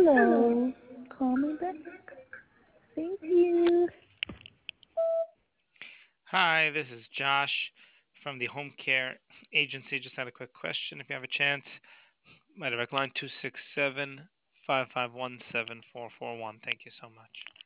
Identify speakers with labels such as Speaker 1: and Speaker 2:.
Speaker 1: Hello. Call me back. Thank you.
Speaker 2: Hi, this is Josh from the Home Care Agency. Just had a quick question if you have a chance. My direct line 267 551 7441. Thank you so much.